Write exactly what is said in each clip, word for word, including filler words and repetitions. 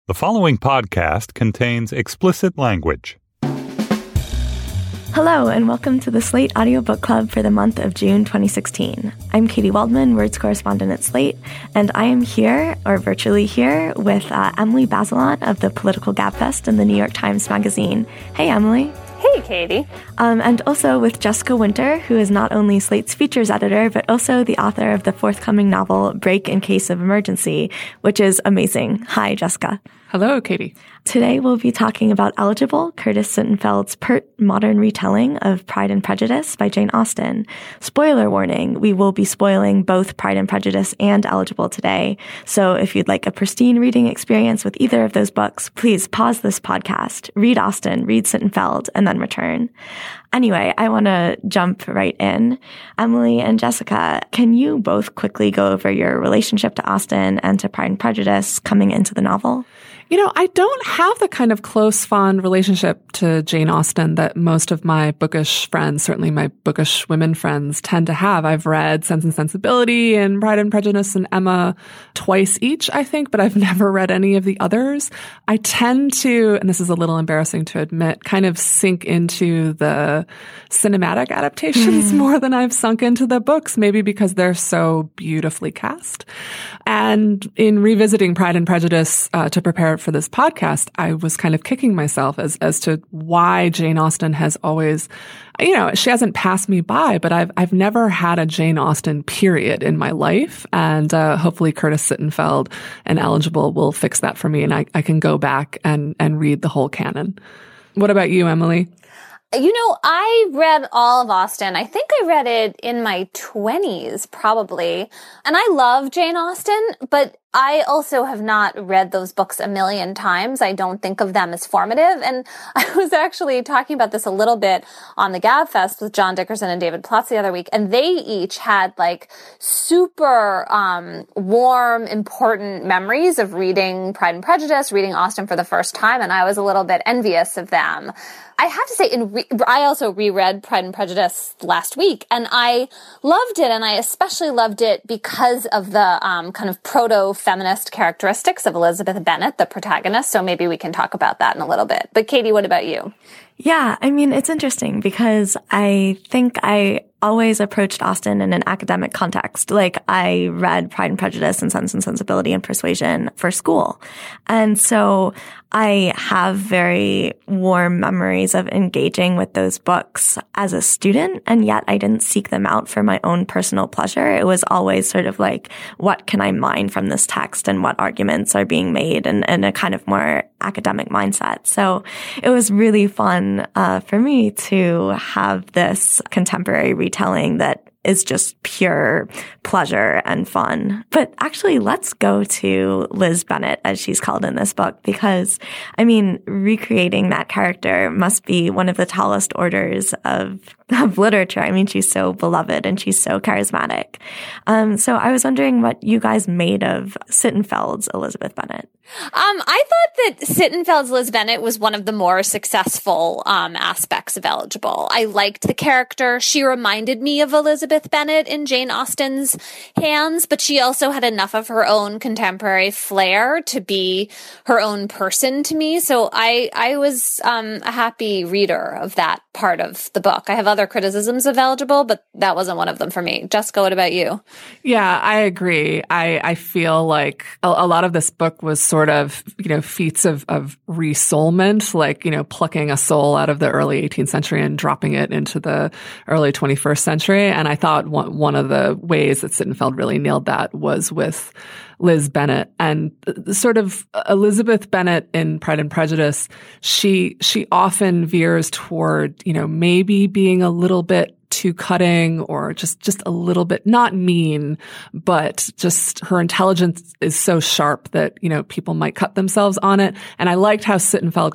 The following podcast contains explicit language. Hello, and welcome to the Slate Audiobook Club for the month of June twenty sixteen. I'm Katie Waldman, Words Correspondent at Slate, and I am here, or virtually here, with uh, Emily Bazelon of the Political Gabfest and the New York Times Magazine. Hey, Emily. Hey, Katie. Um, and also with Jessica Winter, who is not only Slate's features editor, but also the author of the forthcoming novel Break in Case of Emergency, which is amazing. Hi, Jessica. Hello, Katie. Today we'll be talking about Eligible, Curtis Sittenfeld's pert modern retelling of Pride and Prejudice by Jane Austen. Spoiler warning, we will be spoiling both Pride and Prejudice and Eligible today. So if you'd like a pristine reading experience with either of those books, please pause this podcast, read Austen, read Sittenfeld, and then return. Anyway, I want to jump right in. Emily and Jessica, can you both quickly go over your relationship to Austen and to Pride and Prejudice coming into the novel? You know, I don't have the kind of close, fond relationship to Jane Austen that most of my bookish friends, certainly my bookish women friends, tend to have. I've read Sense and Sensibility and Pride and Prejudice and Emma twice each, I think, but I've never read any of the others. I tend to, and this is a little embarrassing to admit, kind of sink into the cinematic adaptations mm. more than I've sunk into the books, maybe because they're so beautifully cast. And in revisiting Pride and Prejudice uh, to prepare for this podcast, I was kind of kicking myself as as to why Jane Austen has always, you know, she hasn't passed me by, but I've I've never had a Jane Austen period in my life, and uh, hopefully Curtis Sittenfeld and Eligible will fix that for me, and I, I can go back and and read the whole canon. What about you, Emily? You know, I read all of Austen. I think I read it in my twenties, probably. And I love Jane Austen, but I also have not read those books a million times. I don't think of them as formative. And I was actually talking about this a little bit on the Gabfest with John Dickerson and David Plotz the other week. And they each had like super um warm, important memories of reading Pride and Prejudice, reading Austen for the first time. And I was a little bit envious of them. I have to say, in re- I also reread Pride and Prejudice last week, and I loved it, and I especially loved it because of the um, kind of proto-feminist characteristics of Elizabeth Bennet, the protagonist, so maybe we can talk about that in a little bit. But Katie, what about you? Yeah, I mean, it's interesting because I think I always approached Austen in an academic context. Like, I read Pride and Prejudice and Sense and Sensibility and Persuasion for school. And so I have very warm memories of engaging with those books as a student, and yet I didn't seek them out for my own personal pleasure. It was always sort of like, what can I mine from this text and what arguments are being made, and, and a kind of more academic mindset. So it was really fun uh, for me to have this contemporary retelling that is just pure pleasure and fun. But actually, let's go to Liz Bennet, as she's called in this book, because, I mean, recreating that character must be one of the tallest orders of, of literature. I mean, she's so beloved and she's so charismatic. Um, so I was wondering what you guys made of Sittenfeld's Elizabeth Bennet. Um, I thought that Sittenfeld's Liz Bennet was one of the more successful um, aspects of Eligible. I liked the character. She reminded me of Elizabeth Bennet in Jane Austen's hands, but she also had enough of her own contemporary flair to be her own person to me. So I, I was um, a happy reader of that part of the book. I have other criticisms of Eligible, but that wasn't one of them for me. Jessica, what about you? Yeah, I agree. I, I feel like a, a lot of this book was sort of, you know, feats of, of resoulment, like, you know, plucking a soul out of the early eighteenth century and dropping it into the early twenty-first century. And I thought one, one of the ways that Sittenfeld really nailed that was with Liz Bennet. And sort of Elizabeth Bennet in Pride and Prejudice, she she often veers toward, you know, maybe being a little bit too cutting, or just, just a little bit, not mean, but just her intelligence is so sharp that, you know, people might cut themselves on it. And I liked how Sittenfeld kind of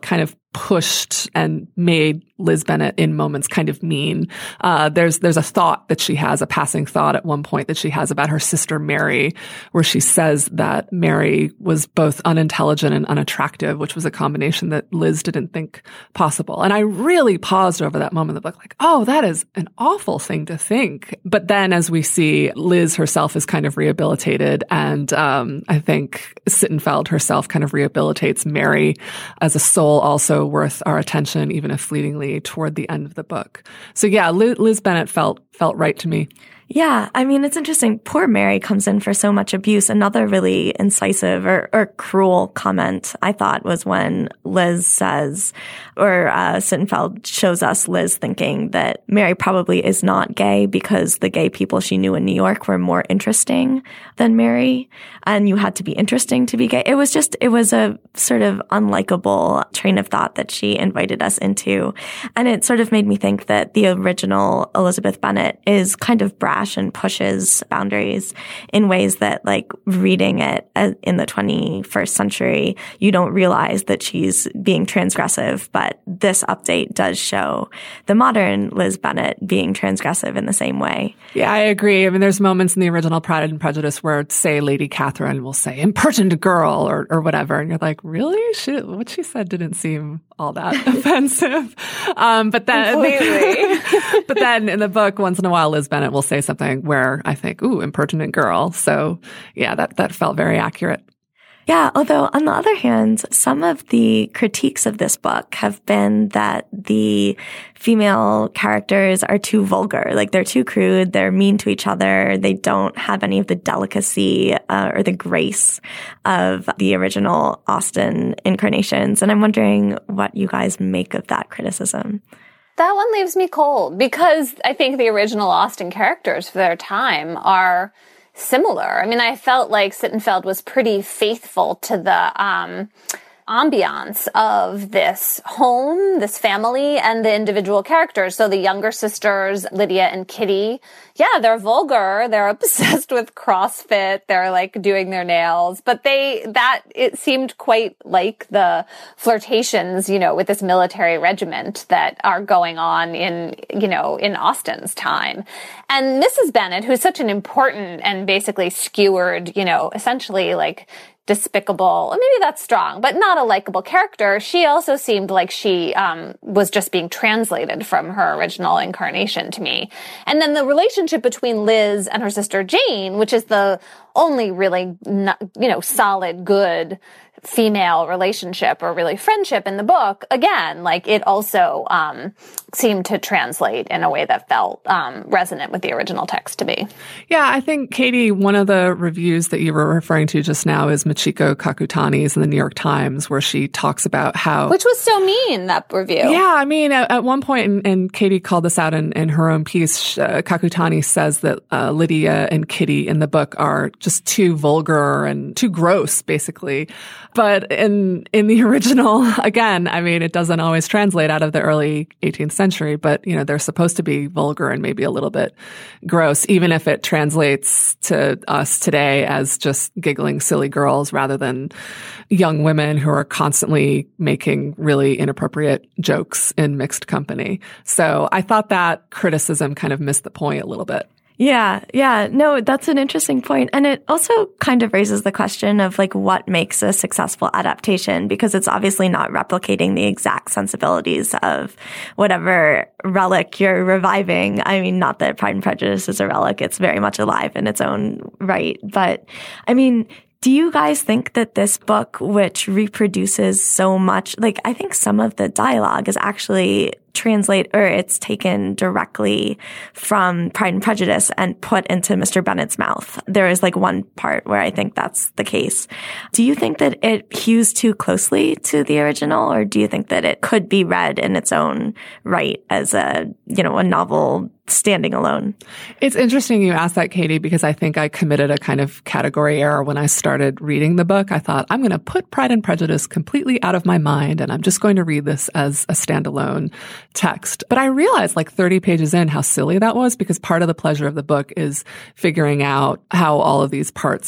pushed and made Liz Bennet in moments kind of mean. Uh, there's there's a thought that she has, a passing thought at one point that she has about her sister Mary, where she says that Mary was both unintelligent and unattractive, which was a combination that Liz didn't think possible. And I really paused over that moment in the book, like, oh, that is an awful thing to think. But then as we see, Liz herself is kind of rehabilitated, and um, I think Sittenfeld herself kind of rehabilitates Mary as a soul also worth our attention, even if fleetingly, toward the end of the book. So yeah, Liz, Liz Bennet felt felt right to me. Yeah, I mean, it's interesting. Poor Mary comes in for so much abuse. Another really incisive or, or cruel comment, I thought, was when Liz says, or uh, Sittenfeld shows us Liz thinking that Mary probably is not gay because the gay people she knew in New York were more interesting than Mary, and you had to be interesting to be gay. It was just, it was a sort of unlikable train of thought that she invited us into. And it sort of made me think that the original Elizabeth Bennet is kind of brash and pushes boundaries in ways that, like, reading it in the twenty-first century, you don't realize that she's being transgressive. But this update does show the modern Liz Bennet being transgressive in the same way. Yeah, I agree. I mean, there's moments in the original Pride and Prejudice where, say, Lady Catherine will say, impertinent girl, or, or whatever. And you're like, really? She, what she said didn't seem all that offensive. Um, but then, but then in the book, once in a while, Liz Bennet will say something where I think, ooh, impertinent girl. So yeah, that, that felt very accurate. Yeah, although on the other hand, some of the critiques of this book have been that the female characters are too vulgar. Like, they're too crude, they're mean to each other, they don't have any of the delicacy uh, or the grace of the original Austen incarnations. And I'm wondering what you guys make of that criticism. That one leaves me cold, because I think the original Austen characters for their time are similar. I mean, I felt like Sittenfeld was pretty faithful to the um, ambiance of this home, this family, and the individual characters. So the younger sisters, Lydia and Kitty, yeah, they're vulgar. They're obsessed with CrossFit. They're like doing their nails, but they, that, it seemed quite like the flirtations, you know, with this military regiment that are going on in, you know, in Austen's time. And Missus Bennet, who's such an important and basically skewered, you know, essentially like despicable, maybe that's strong, but not a likable character. She also seemed like she um, was just being translated from her original incarnation to me. And then the relationship between Liz and her sister Jane, which is the only really, you know, solid, good female relationship or really friendship in the book, again, like it also um, seemed to translate in a way that felt um, resonant with the original text to me. Yeah, I think, Katie, one of the reviews that you were referring to just now is Michiko Kakutani's in the New York Times, where she talks about how... Which was so mean, that review. Yeah, I mean, at, at one point, and, and Katie called this out in, in her own piece, uh, Kakutani says that uh, Lydia and Kitty in the book are just too vulgar and too gross, basically. But in in the original, again, I mean, it doesn't always translate out of the early eighteenth century, but, you know, they're supposed to be vulgar and maybe a little bit gross, even if it translates to us today as just giggling silly girls rather than young women who are constantly making really inappropriate jokes in mixed company. So I thought that criticism kind of missed the point a little bit. Yeah, yeah. No, that's an interesting point. And it also kind of raises the question of, like, what makes a successful adaptation, because it's obviously not replicating the exact sensibilities of whatever relic you're reviving. I mean, not that Pride and Prejudice is a relic. It's very much alive in its own right. But, I mean, do you guys think that this book, which reproduces so much, like, I think some of the dialogue is actually translate, or it's taken directly from Pride and Prejudice and put into Mister Bennet's mouth. There is like one part where I think that's the case. Do you think that it hews too closely to the original, or do you think that it could be read in its own right as a, you know, a novel standing alone? It's interesting you asked that, Katie, because I think I committed a kind of category error when I started reading the book. I thought, I'm going to put Pride and Prejudice completely out of my mind, and I'm just going to read this as a standalone text. But I realized like thirty pages in how silly that was, because part of the pleasure of the book is figuring out how all of these parts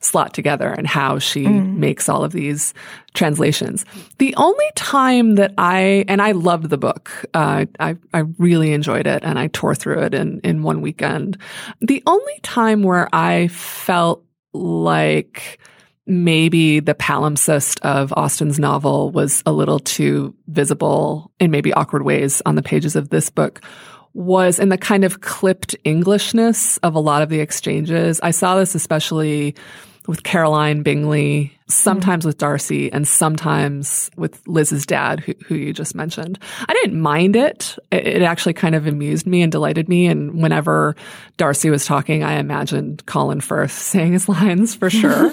slot together and how she mm. makes all of these translations. The only time that I, and I loved the book, uh, I, I really enjoyed it and I tore through it in, in one weekend. The only time where I felt like maybe the palimpsest of Austen's novel was a little too visible in maybe awkward ways on the pages of this book was in the kind of clipped Englishness of a lot of the exchanges. I saw this especially with Caroline Bingley, sometimes mm. with Darcy, and sometimes with Liz's dad, who, who you just mentioned. I didn't mind it. it. It actually kind of amused me and delighted me. And whenever Darcy was talking, I imagined Colin Firth saying his lines for sure.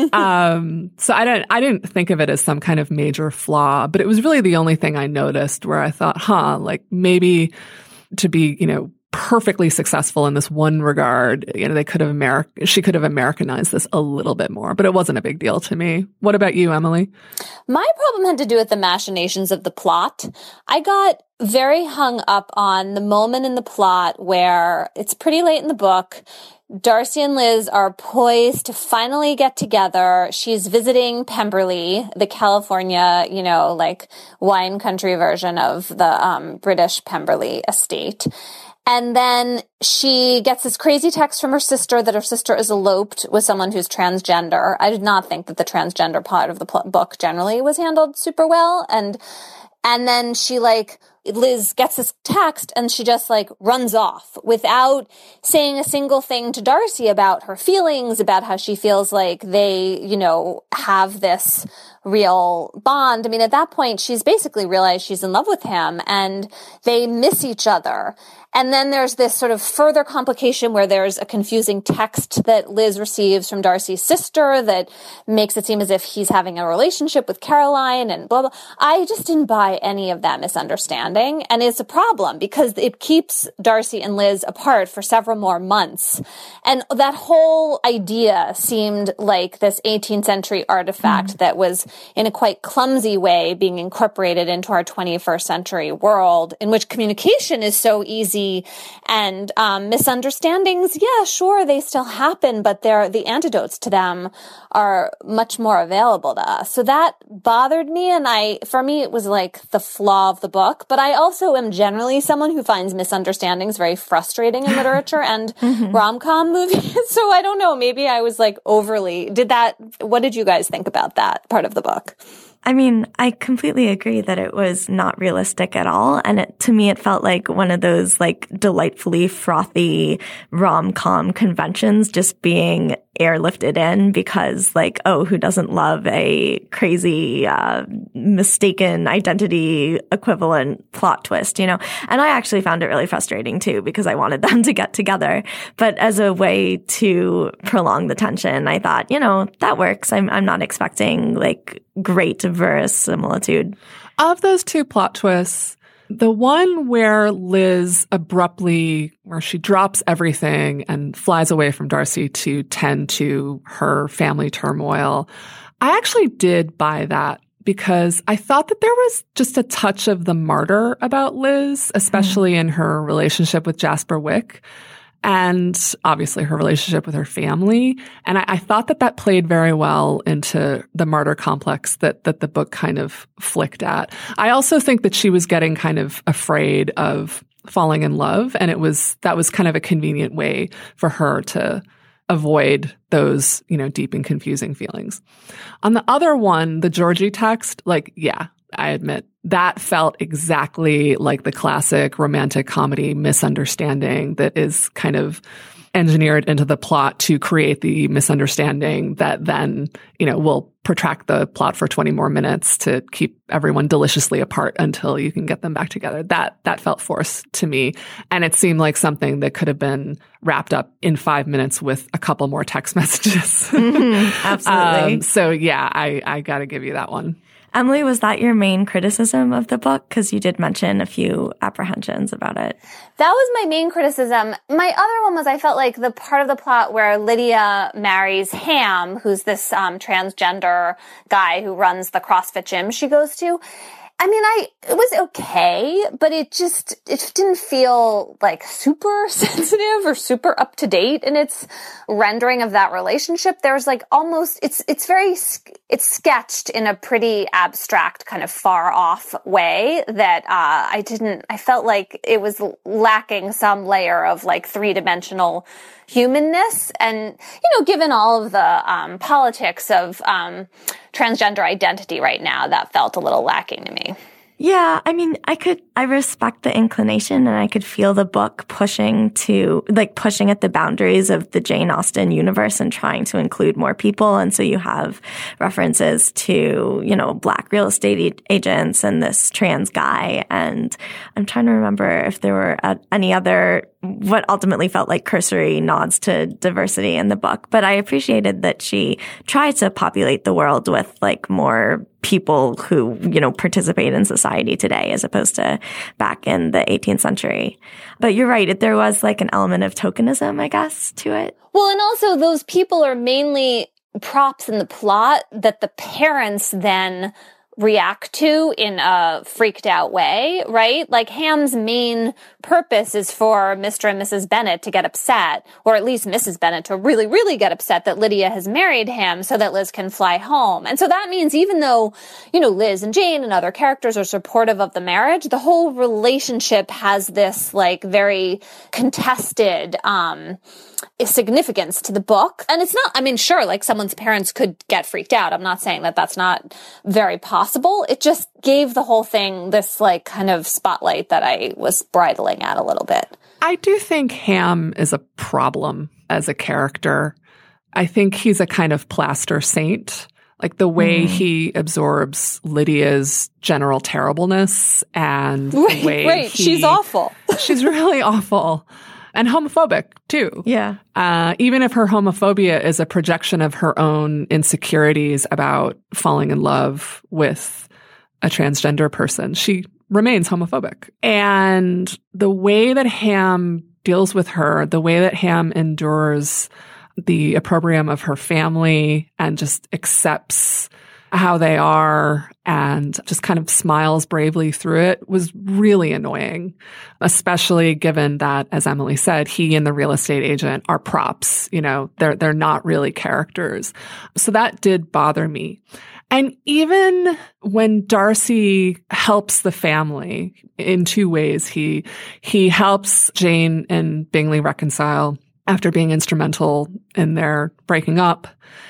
um, so I didn't, I didn't think of it as some kind of major flaw, but it was really the only thing I noticed where I thought, huh, like maybe to be, you know, perfectly successful in this one regard, you know, they could have Ameri- she could have Americanized this a little bit more, but it wasn't a big deal to me. What about you, Emily? My problem had to do with the machinations of the plot. I got very hung up on the moment in the plot where it's pretty late in the book. Darcy and Liz are poised to finally get together. She's visiting Pemberley, the California, you know, like wine country version of the um, British Pemberley estate. And then she gets this crazy text from her sister that her sister is eloped with someone who's transgender. I did not think that the transgender part of the pl- book generally was handled super well. And, and then she like, Liz gets this text and she just like runs off without saying a single thing to Darcy about her feelings, about how she feels like they, you know, have this real bond. I mean, at that point, she's basically realized she's in love with him and they miss each other. And then there's this sort of further complication where there's a confusing text that Liz receives from Darcy's sister that makes it seem as if he's having a relationship with Caroline and blah, blah. I just didn't buy any of that misunderstanding. And it's a problem because it keeps Darcy and Liz apart for several more months. And that whole idea seemed like this eighteenth century artifact mm. that was in a quite clumsy way being incorporated into our twenty-first century world in which communication is so easy. And um, misunderstandings, yeah, sure, they still happen, but they're, the antidotes to them are much more available to us. So that bothered me, and I, for me, it was like the flaw of the book. But I also am generally someone who finds misunderstandings very frustrating in literature and mm-hmm. rom-com movies. So I don't know, maybe I was like overly, did that, what did you guys think about that part of the book? I mean, I completely agree that it was not realistic at all. And it, to me, it felt like one of those like delightfully frothy rom-com conventions just being airlifted in because like, oh, who doesn't love a crazy, uh, mistaken identity equivalent plot twist, you know? And I actually found it really frustrating too because I wanted them to get together. But as a way to prolong the tension, I thought, you know, that works. I'm, I'm not expecting like great verisimilitude. Of those two plot twists, the one where Liz abruptly, where she drops everything and flies away from Darcy to tend to her family turmoil, I actually did buy that because I thought that there was just a touch of the martyr about Liz, especially mm. in her relationship with Jasper Wick. And obviously her relationship with her family. And I, I thought that that played very well into the martyr complex that, that the book kind of flicked at. I also think that she was getting kind of afraid of falling in love. And it was, that was kind of a convenient way for her to avoid those, you know, deep and confusing feelings. On the other one, the Georgie text, like, yeah, I admit that felt exactly like the classic romantic comedy misunderstanding that is kind of engineered into the plot to create the misunderstanding that then, you know, will protract the plot for twenty more minutes to keep everyone deliciously apart until you can get them back together. That, that felt forced to me. And it seemed like something that could have been wrapped up in five minutes with a couple more text messages. Mm-hmm, absolutely. um, so yeah, I, I gotta give you that one. Emily, was that your main criticism of the book? Because you did mention a few apprehensions about it. That was my main criticism. My other one was I felt like the part of the plot where Lydia marries Ham, who's this um, transgender guy who runs the CrossFit gym she goes to. I mean, I, it was okay, but it just, it didn't feel like super sensitive or super up to date in its rendering of that relationship. There's like almost, it's, it's very, it's sketched in a pretty abstract kind of far off way that, uh, I didn't, I felt like it was lacking some layer of like three dimensional humanness. And, you know, given all of the, um, politics of, um, transgender identity right now, that felt a little lacking to me. Yeah, I mean, I could, I respect the inclination, and I could feel the book pushing to, like, pushing at the boundaries of the Jane Austen universe and trying to include more people. And so you have references to, you know, Black real estate agents and this trans guy. And I'm trying to remember if there were any other, what ultimately felt like cursory nods to diversity in the book. But I appreciated that she tried to populate the world with, like, more people who, you know, participate in society today as opposed to back in the eighteenth century. But you're right. There was like an element of tokenism, I guess, to it. Well, and also those people are mainly props in the plot that the parents then react to in a freaked out way, right? Like Ham's main purpose is for Mister and Missus Bennet to get upset, or at least Missus Bennet to really, really get upset that Lydia has married him so that Liz can fly home. And so that means even though, you know, Liz and Jane and other characters are supportive of the marriage, the whole relationship has this like very contested, um, significance to the book. And it's not, I mean, sure, like someone's parents could get freaked out. I'm not saying that that's not very possible. It just gave the whole thing this like kind of spotlight that I was bridling at a little bit. I do think Ham is a problem as a character. I think he's a kind of plaster saint. Like the way mm. he absorbs Lydia's general terribleness and right, the way right. he, she's awful. She's really awful. And homophobic, too. Yeah. Uh, even if her homophobia is a projection of her own insecurities about falling in love with a transgender person, she remains homophobic. And the way that Ham deals with her, the way that Ham endures the opprobrium of her family and just accepts how they are and just kind of smiles bravely through it was really annoying, especially given that, as Emily said, he and the real estate agent are props. You know, they're, they're not really characters. So that did bother me. And even when Darcy helps the family in two ways, he, he helps Jane and Bingley reconcile after being instrumental in their breaking up.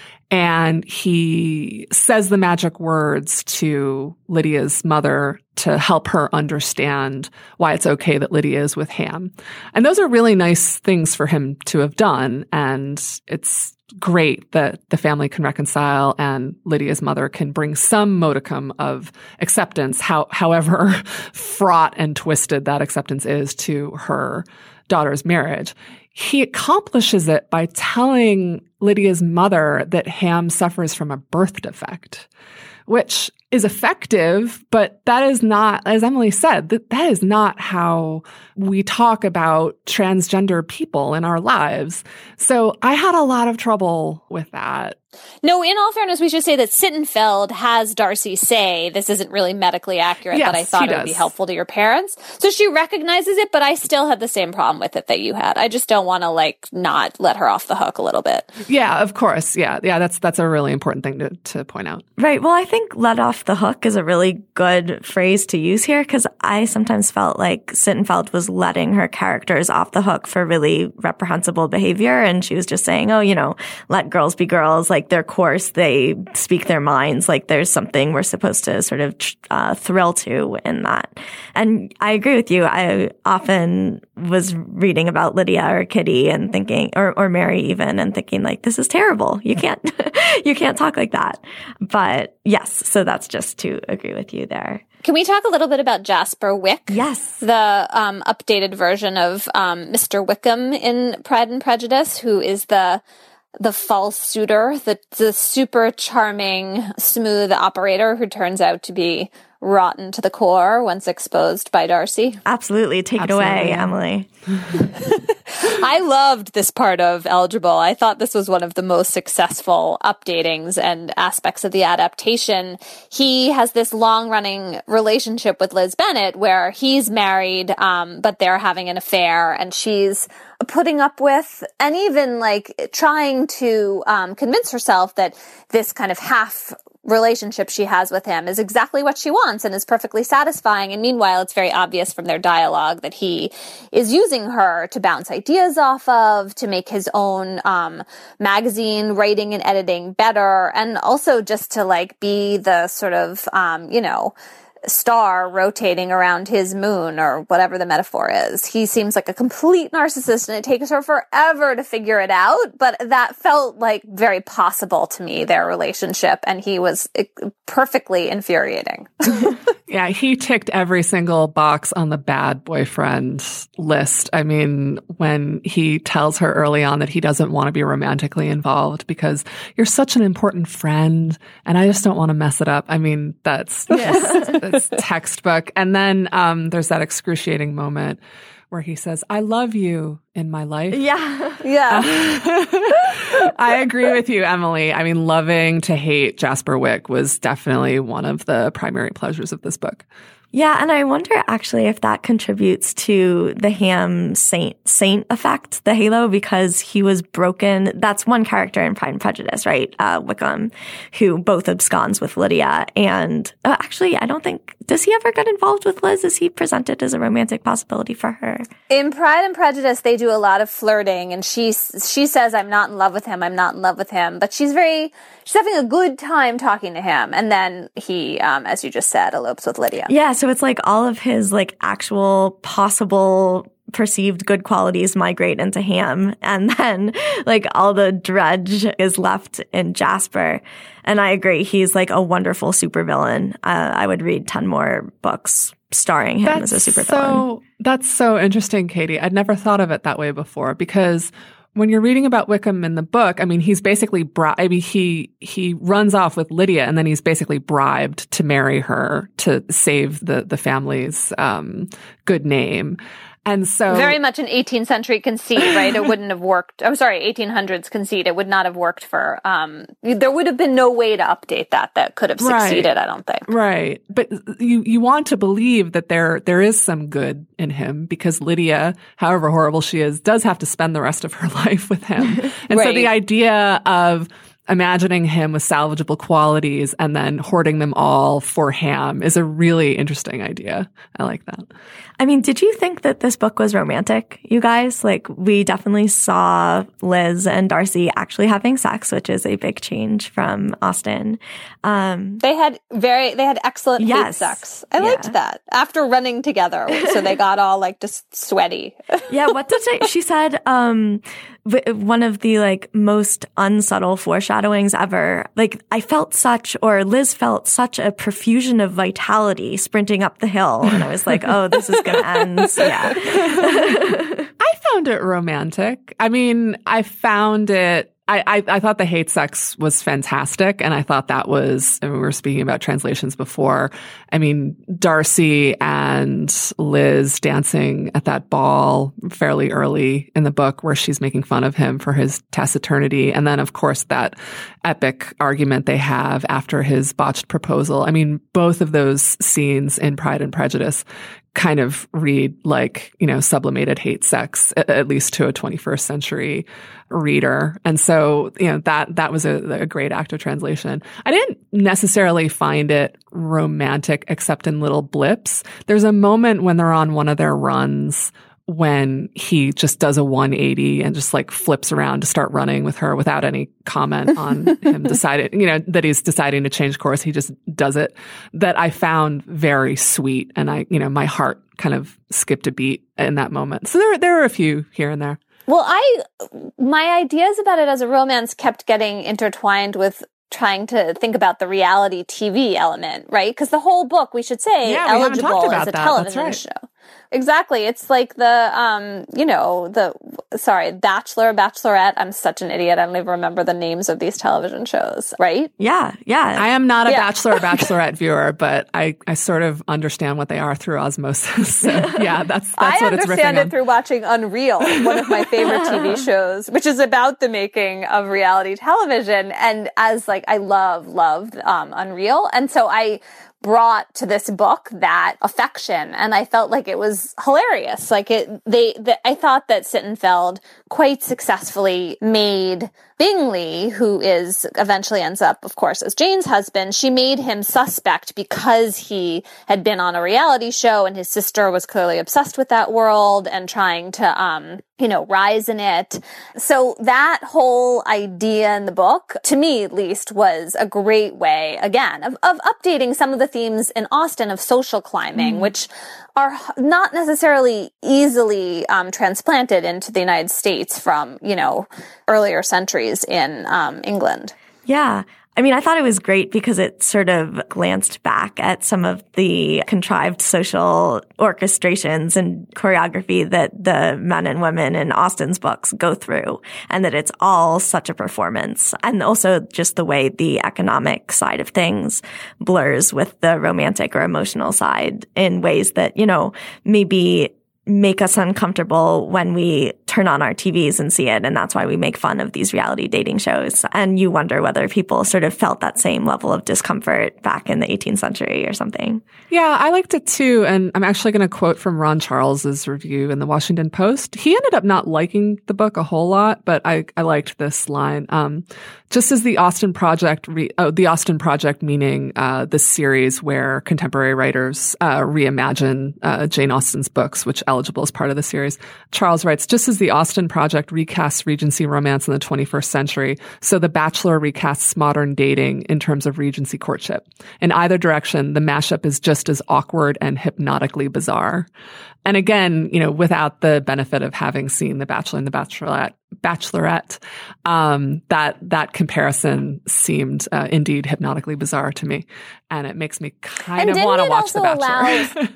And he says the magic words to Lydia's mother to help her understand why it's okay that Lydia is with Ham. And those are really nice things for him to have done. And it's great that the family can reconcile and Lydia's mother can bring some modicum of acceptance, how, however fraught and twisted that acceptance is to her daughter's marriage. He accomplishes it by telling Lydia's mother that Ham suffers from a birth defect, which is effective, but that is not, as Emily said, that, that is not how we talk about transgender people in our lives. So I had a lot of trouble with that. No, in all fairness, we should say that Sittenfeld has Darcy say, this isn't really medically accurate, yes, but I thought it would be helpful to your parents. So she recognizes it, but I still had the same problem with it that you had. I just don't want to, like, not let her off the hook a little bit. Yeah, of course. Yeah, yeah, that's that's a really important thing to, to point out. Right. Well, I think let off the hook is a really good phrase to use here, because I sometimes felt like Sittenfeld was letting her characters off the hook for really reprehensible behavior. And she was just saying, oh, you know, let girls be girls. Like, their course, they speak their minds. Like, there's something we're supposed to sort of uh, thrill to in that. And I agree with you. I often was reading about Lydia or Kitty and thinking, or, or Mary even, and thinking like, this is terrible. You can't, you can't talk like that. But yes, so that's just to agree with you there. Can we talk a little bit about Jasper Wick? Yes. The um, updated version of um, Mister Wickham in Pride and Prejudice, who is the the false suitor, the, the super charming, smooth operator who turns out to be rotten to the core once exposed by Darcy. Absolutely. Take Absolutely. it away, Emily. I loved this part of Eligible. I thought this was one of the most successful updatings and aspects of the adaptation. He has this long-running relationship with Liz Bennet where he's married, um, but they're having an affair, and she's putting up with and even like trying to um, convince herself that this kind of half relationship she has with him is exactly what she wants and is perfectly satisfying. And meanwhile, it's very obvious from their dialogue that he is using her to bounce ideas off of, to make his own um, magazine writing and editing better, and also just to like be the sort of, um, you know, star rotating around his moon, or whatever the metaphor is. He seems like a complete narcissist, and it takes her forever to figure it out, but that felt like very possible to me, their relationship, and he was perfectly infuriating. Yeah, he ticked every single box on the bad boyfriend list. I mean, when he tells her early on that he doesn't want to be romantically involved because you're such an important friend and I just don't want to mess it up. I mean, that's just, that's textbook. And then um, there's that excruciating moment where he says, I love you in my life. Yeah. Yeah. I agree with you, Emily. I mean, loving to hate Jasper Wick was definitely one of the primary pleasures of this book. Yeah, and I wonder actually if that contributes to the Ham Saint Saint effect, the halo, because he was broken. That's one character in Pride and Prejudice, right? Uh, Wickham, who both absconds with Lydia. And uh, actually, I don't think, does he ever get involved with Liz? Is he presented as a romantic possibility for her? In Pride and Prejudice, they do a lot of flirting, and she she says, I'm not in love with him, I'm not in love with him. But she's very, she's having a good time talking to him. And then he, um, as you just said, elopes with Lydia. Yeah, so it's like all of his like actual possible perceived good qualities migrate into Ham, and then like all the dredge is left in Jasper. And I agree, he's like a wonderful supervillain. Uh, I would read ten more books starring him that's as a supervillain. So, that's so interesting, Katie. I'd never thought of it that way before, because when you're reading about Wickham in the book, I mean, he's basically bri- I mean, he he runs off with Lydia, and then he's basically bribed to marry her to save the the family's um, good name. And so, very much an eighteenth century conceit, right? It wouldn't have worked. I'm sorry, eighteen hundreds conceit. It would not have worked for. Um, there would have been no way to update that that could have succeeded. Right. I don't think. Right, but you you want to believe that there there is some good in him, because Lydia, however horrible she is, does have to spend the rest of her life with him, and Right. so the idea of imagining him with salvageable qualities and then hoarding them all for Ham is a really interesting idea. I like that. I mean, did you think that this book was romantic, you guys? Like, we definitely saw Liz and Darcy actually having sex, which is a big change from Austen. Um, They had very, they had excellent Yes. hate sex. I Yeah. liked that after running together. So they got all like just sweaty. yeah, what did she, she said, um, w- one of the like most unsubtle foreshadowings ever. Like, I felt such, or Liz felt such a profusion of vitality sprinting up the hill. And I was like, oh, this is going to end. So, yeah. I found it romantic. I mean, I found it I, I, I thought the hate sex was fantastic, and I thought that was, I mean, we were speaking about translations before. I mean, Darcy and Liz dancing at that ball fairly early in the book where she's making fun of him for his taciturnity. And then, of course, that epic argument they have after his botched proposal. I mean, both of those scenes in Pride and Prejudice kind of read like, you know, sublimated hate sex, at least to a twenty-first century reader. And so, you know, that, that was a, a great act of translation. I didn't necessarily find it romantic, except in little blips. There's a moment when they're on one of their runs when he just does a one eighty and just like flips around to start running with her without any comment on him deciding, you know, that he's deciding to change course. He just does it. That I found very sweet. And I, you know, my heart kind of skipped a beat in that moment. So there, there were a few here and there. Well, I, my ideas about it as a romance kept getting intertwined with trying to think about the reality T V element, right? Because the whole book, we should say, Yeah, we haven't Eligible talked about is a that. television That's right. show. exactly. It's like the, um, you know, the, sorry, Bachelor, Bachelorette. I'm such an idiot. I don't even remember the names of these television shows, right? Yeah, yeah. I am not a Yeah. Bachelor or Bachelorette viewer, but I, I sort of understand what they are through osmosis. So, yeah, that's, that's I what it's riffing understand on. it through watching Unreal, one of my favorite T V shows, which is about the making of reality television. And as like, I love, loved um, Unreal. And so I brought to this book that affection, and I felt like it was hilarious. Like it, they, the, I thought that Sittenfeld quite successfully made Bingley, who is eventually ends up, of course, as Jane's husband, she made him suspect because he had been on a reality show and his sister was clearly obsessed with that world and trying to, um, you know, rise in it. So that whole idea in the book, to me at least, was a great way, again, of, of updating some of the themes in Austen of social climbing, mm. which are not necessarily easily um, transplanted into the United States from, you know, earlier centuries in um, England. Yeah. I mean, I thought it was great because it sort of glanced back at some of the contrived social orchestrations and choreography that the men and women in Austen's books go through, and that it's all such a performance. And also just the way the economic side of things blurs with the romantic or emotional side in ways that, you know, maybe make us uncomfortable when we turn on our T Vs and see it. And that's why we make fun of these reality dating shows. And you wonder whether people sort of felt that same level of discomfort back in the eighteenth century or something. Yeah, I liked it too. And I'm actually going to quote from Ron Charles's review in the Washington Post. He ended up not liking the book a whole lot, but I, I liked this line. Um, just as the Austen Project, re- oh, the Austen Project meaning uh, this series where contemporary writers uh, reimagine uh, Jane Austen's books, which eligible as part of the series. Charles writes, just as the Austen Project recasts Regency romance in the twenty-first century, so The Bachelor recasts modern dating in terms of Regency courtship. In either direction, the mashup is just as awkward and hypnotically bizarre. And again, you know, without the benefit of having seen The Bachelor and The Bachelorette, Bachelorette, um, that that comparison seemed uh, indeed hypnotically bizarre to me, and it makes me kind and of want to watch The Bachelor. Allows,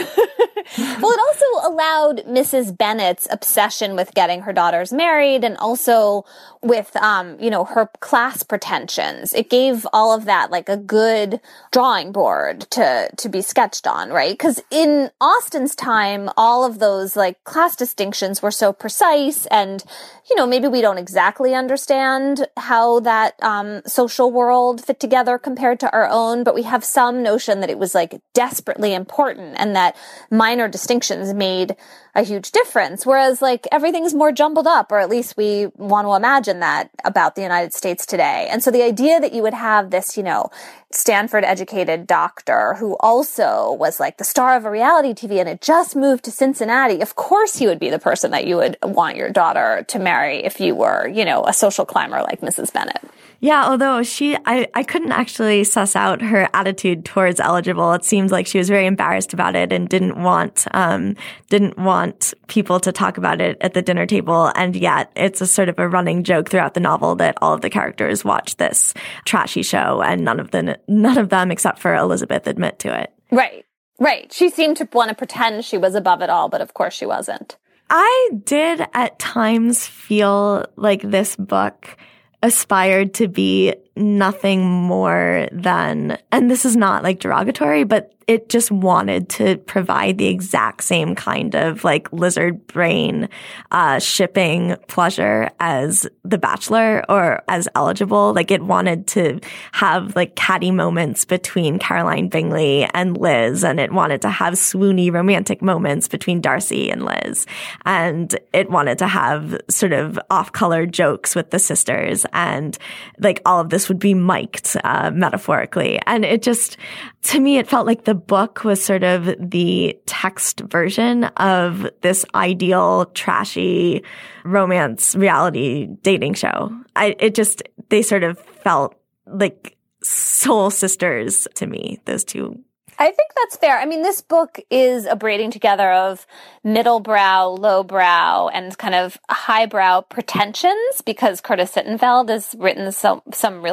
well, it also allowed Missus Bennet's obsession with getting her daughters married, and also with, um, you know, her class pretensions. It gave all of that like a good drawing board to to be sketched on, right? Because in Austen's time, all of those like class distinctions were so precise, and you know, maybe we don't exactly understand how that um, social world fit together compared to our own, but we have some notion that it was like desperately important and that minor distinctions made a huge difference. Whereas like everything's more jumbled up, or at least we want to imagine that about the United States today. And so the idea that you would have this, you know, Stanford educated doctor who also was like the star of a reality T V and had just moved to Cincinnati, of course he would be the person that you would want your daughter to marry if you were, you know, a social climber like Missus Bennet. Yeah, although she, I, I couldn't actually suss out her attitude towards Eligible. It seems like she was very embarrassed about it and didn't want, um, didn't want people to talk about it at the dinner table. And yet it's a sort of a running joke throughout the novel that all of the characters watch this trashy show, and none of them, none of them except for Elizabeth admit to it. Right, right. She seemed to want to pretend she was above it all, but of course she wasn't. I did at times feel like this book aspired to be nothing more than, and this is not like derogatory, but it just wanted to provide the exact same kind of like lizard brain uh shipping pleasure as The Bachelor or as Eligible. Like it wanted to have like catty moments between Caroline Bingley and Liz, and it wanted to have swoony romantic moments between Darcy and Liz, and it wanted to have sort of off-color jokes with the sisters, and like all of this would be mic'd uh metaphorically. And it just, to me, it felt like the book was sort of the text version of this ideal, trashy romance reality dating show. I, it just, they sort of felt like soul sisters to me, those two. I think that's fair. I mean, this book is a braiding together of middlebrow, lowbrow, and kind of highbrow pretensions, because Curtis Sittenfeld has written some, some really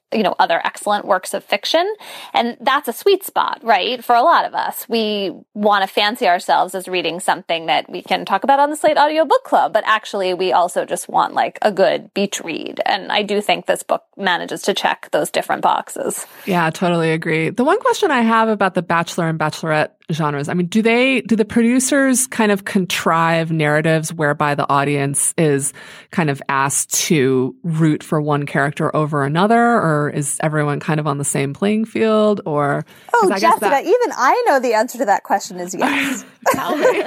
you know, other excellent works of fiction. And that's a sweet spot, right? For a lot of us, we want to fancy ourselves as reading something that we can talk about on the Slate Audio Book Club, but actually we also just want like a good beach read. And I do think this book manages to check those different boxes. Yeah, I totally agree. The one question I have about the Bachelor and Bachelorette genres, I mean, do they, do the producers kind of contrive narratives whereby the audience is kind of asked to root for one character over another, or is everyone kind of on the same playing field? Or oh, I Jessica, that, even I know the answer to that question is yes. Tell me.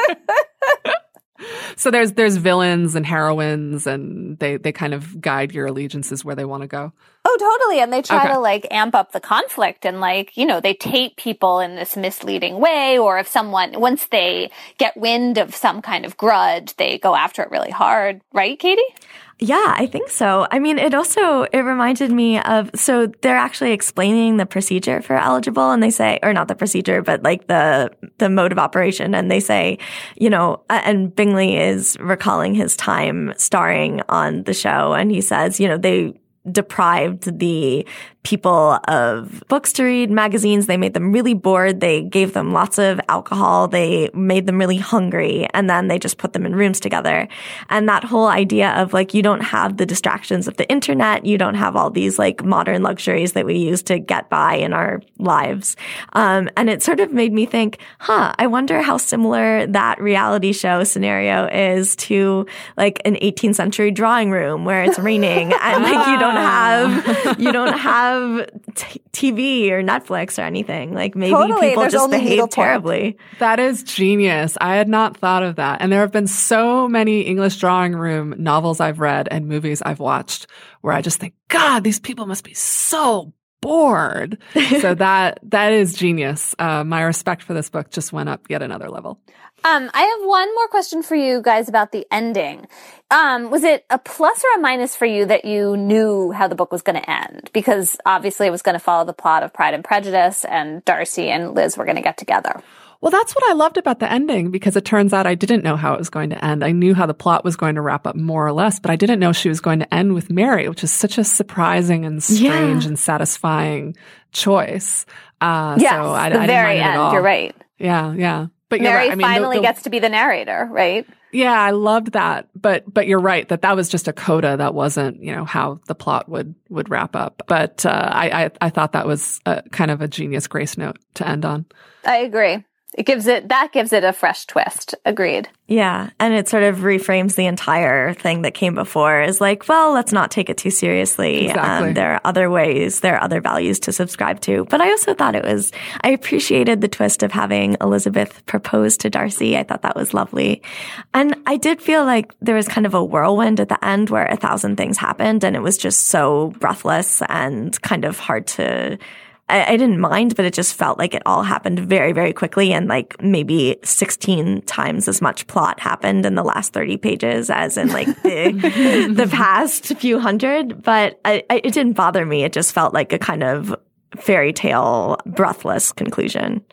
So there's there's villains and heroines, and they, they kind of guide your allegiances where they want to go. Oh, totally. And they try Okay. to like amp up the conflict, and like, you know, they tape people in this misleading way, or if someone, once they get wind of some kind of grudge, they go after it really hard. Right, Katie? Yeah, I think so. I mean, it also, it reminded me of, so they're actually explaining the procedure for eligible, and they say, or not the procedure, but like the, the mode of operation. And they say, you know, and Bingley is recalling his time starring on the show. And he says, you know, they deprived the people of books to read, magazines. They made them really bored. They gave them lots of alcohol. They made them really hungry. And then they just put them in rooms together. And that whole idea of like, you don't have the distractions of the internet. You don't have all these like modern luxuries that we use to get by in our lives. Um, and it sort of made me think, huh, I wonder how similar that reality show scenario is to like an eighteenth century drawing room where it's raining and like you don't have, you don't have T- TV or Netflix or anything. Like maybe Totally. people There's just only behave needlepoint. terribly. That is genius. I had not thought of that. And there have been so many English drawing room novels I've read and movies I've watched where I just think, God, these people must be so bored. So that that is genius. Uh, my respect for this book just went up yet another level. Um, I have one more question for you guys about the ending. Um, was it a plus or a minus for you that you knew how the book was going to end? Because obviously it was going to follow the plot of Pride and Prejudice, and Darcy and Liz were going to get together. Well, that's what I loved about the ending, because it turns out I didn't know how it was going to end. I knew how the plot was going to wrap up more or less, but I didn't know she was going to end with Mary, which is such a surprising and strange Yeah. and satisfying choice. Uh, Yes, so I, the I very didn't mind it at end. all. You're right. Yeah, yeah. But you're Mary right. I mean, the- finally the- gets to be the narrator, right? Yeah, I loved that. But but you're right that that was just a coda. That wasn't, you know, how the plot would would wrap up. But uh, I, I I thought that was a, kind of a genius grace note to end on. I agree. It gives it, that gives it a fresh twist. Agreed. Yeah. And it sort of reframes the entire thing that came before as like, well, let's not take it too seriously. Exactly. Um, there are other ways, there are other values to subscribe to. But I also thought it was, I appreciated the twist of having Elizabeth propose to Darcy. I thought that was lovely. And I did feel like there was kind of a whirlwind at the end where a thousand things happened and it was just so breathless and kind of hard to, I, I didn't mind, but it just felt like it all happened very, very quickly, and like maybe sixteen times as much plot happened in the last thirty pages as in like the the past few hundred. But I, I, it didn't bother me. It just felt like a kind of fairy tale, breathless conclusion.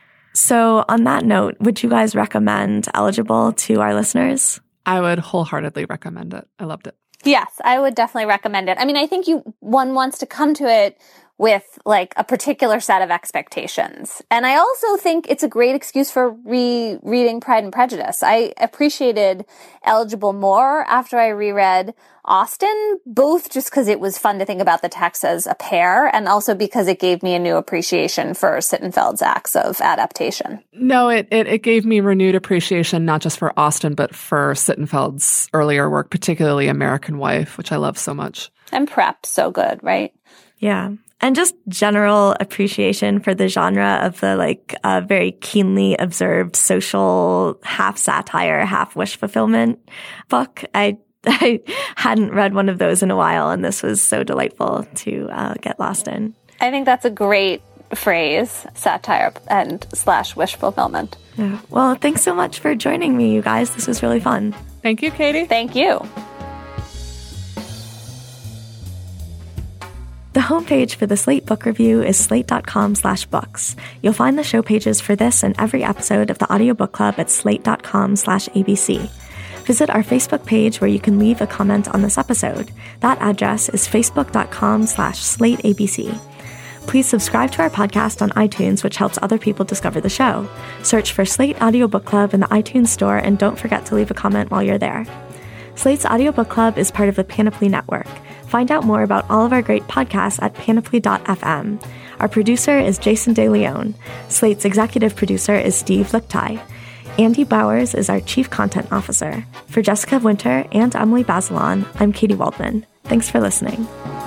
So on that note, would you guys recommend Eligible to our listeners? I would wholeheartedly recommend it. I loved it. Yes, I would definitely recommend it. I mean, I think you one wants to come to it with like a particular set of expectations. And I also think it's a great excuse for rereading Pride and Prejudice. I appreciated Eligible more after I reread Austen, both just because it was fun to think about the text as a pair, and also because it gave me a new appreciation for Sittenfeld's acts of adaptation. No, it, it, it gave me renewed appreciation, not just for Austen, but for Sittenfeld's earlier work, particularly American Wife, which I love so much. And Prep, so good, right? Yeah. And just general appreciation for the genre of the like uh, very keenly observed social half satire, half wish fulfillment book. I I hadn't read one of those in a while, and this was so delightful to uh, get lost in. I think that's a great phrase, satire and slash wish fulfillment. Yeah. Well, thanks so much for joining me, you guys. This was really fun. Thank you, Katie. Thank you. The homepage for the Slate Book Review is slate.com slash books. You'll find the show pages for this and every episode of the Audio Book Club at slate.com slash ABC. Visit our Facebook page where you can leave a comment on this episode. That address is facebook.com slash slateabc. Please subscribe to our podcast on iTunes, which helps other people discover the show. Search for Slate Audiobook Club in the iTunes store, and don't forget to leave a comment while you're there. Slate's Audiobook Club is part of the Panoply Network. Find out more about all of our great podcasts at panoply dot f m. Our producer is Jason DeLeon. Slate's executive producer is Steve Lichtai. Andy Bowers is our chief content officer. For Jessica Winter and Emily Bazelon, I'm Katie Waldman. Thanks for listening.